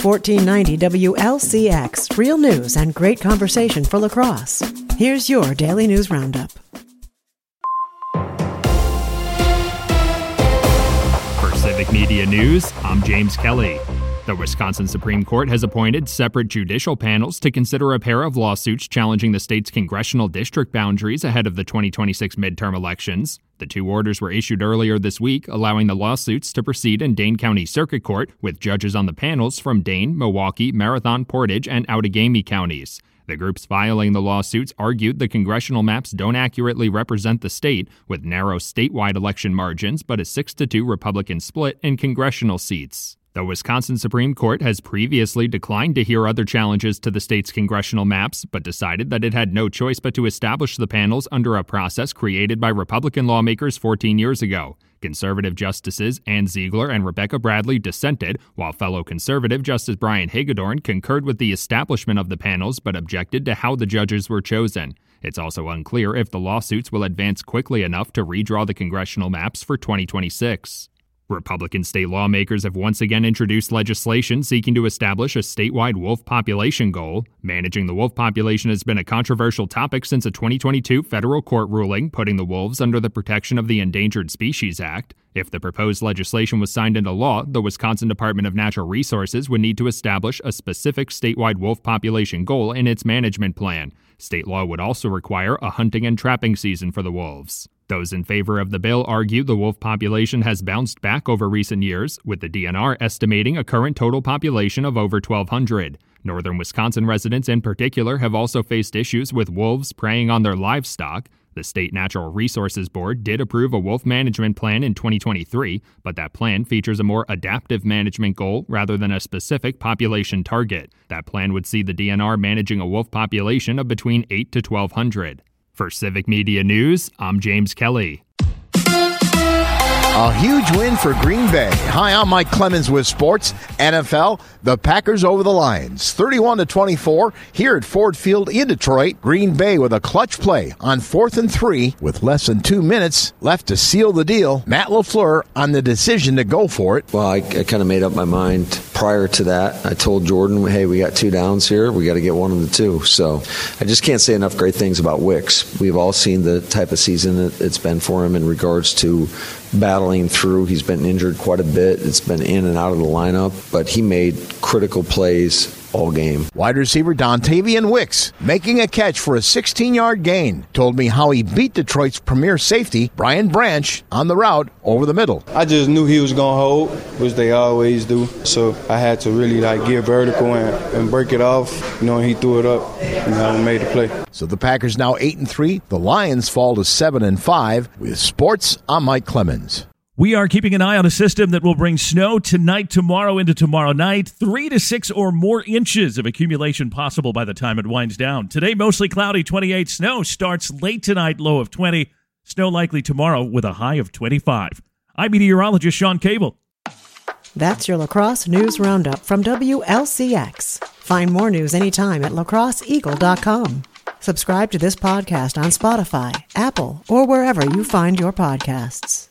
1490 WLCX, real news and great conversation for La Crosse. Here's your Daily News Roundup. For Civic Media News, I'm James Kelly. The Wisconsin Supreme Court has appointed separate judicial panels to consider a pair of lawsuits challenging the state's congressional district boundaries ahead of the 2026 midterm elections. The two orders were issued earlier this week, allowing the lawsuits to proceed in Dane County Circuit Court, with judges on the panels from Dane, Milwaukee, Marathon, Portage, and Outagamie counties. The groups filing the lawsuits argued the congressional maps don't accurately represent the state, with narrow statewide election margins but a 6-2 Republican split in congressional seats. The Wisconsin Supreme Court has previously declined to hear other challenges to the state's congressional maps, but decided that it had no choice but to establish the panels under a process created by Republican lawmakers 14 years ago. Conservative Justices Ann Ziegler and Rebecca Bradley dissented, while fellow conservative Justice Brian Hagedorn concurred with the establishment of the panels but objected to how the judges were chosen. It's also unclear if the lawsuits will advance quickly enough to redraw the congressional maps for 2026. Republican state lawmakers have once again introduced legislation seeking to establish a statewide wolf population goal. Managing the wolf population has been a controversial topic since a 2022 federal court ruling putting the wolves under the protection of the Endangered Species Act. If the proposed legislation was signed into law, the Wisconsin Department of Natural Resources would need to establish a specific statewide wolf population goal in its management plan. State law would also require a hunting and trapping season for the wolves. Those in favor of the bill argue the wolf population has bounced back over recent years, with the DNR estimating a current total population of over 1,200. Northern Wisconsin residents in particular have also faced issues with wolves preying on their livestock. The State Natural Resources Board did approve a wolf management plan in 2023, but that plan features a more adaptive management goal rather than a specific population target. That plan would see the DNR managing a wolf population of between 8 to 1,200. For Civic Media News, I'm James Kelly. A huge win for Green Bay. Hi, I'm Mike Clemens with Sports. NFL, the Packers over the Lions, 31-24 here at Ford Field in Detroit. Green Bay with a clutch play on 4th and 3 with less than 2 minutes left to seal the deal. Matt LaFleur on the decision to go for it. Well, I kind of made up my mind prior to that. I told Jordan, hey, we got 2 downs here. We got to get one of the 2. So I just can't say enough great things about Wicks. We've all seen the type of season it's been for him in regards to battling through. He's been injured quite a bit. It's been in and out of the lineup, but he made critical plays all game. Wide receiver Dontavian Wicks making a catch for a 16-yard gain. Told me how he beat Detroit's premier safety, Brian Branch, on the route over the middle. I just knew he was going to hold, which they always do. So I had to really get vertical and break it off. And he threw it up and I made the play. So the Packers now 8-3. The Lions fall to 7-5. With Sports, I'm Mike Clemens. We are keeping an eye on a system that will bring snow tonight, tomorrow, into tomorrow night. 3 to 6 or more inches of accumulation possible by the time it winds down. Today, mostly cloudy, 28. Snow starts late tonight, low of 20. Snow likely tomorrow with a high of 25. I'm meteorologist Sean Cable. That's your La Crosse News Roundup from WLCX. Find more news anytime at lacrosseeagle.com. Subscribe to this podcast on Spotify, Apple, or wherever you find your podcasts.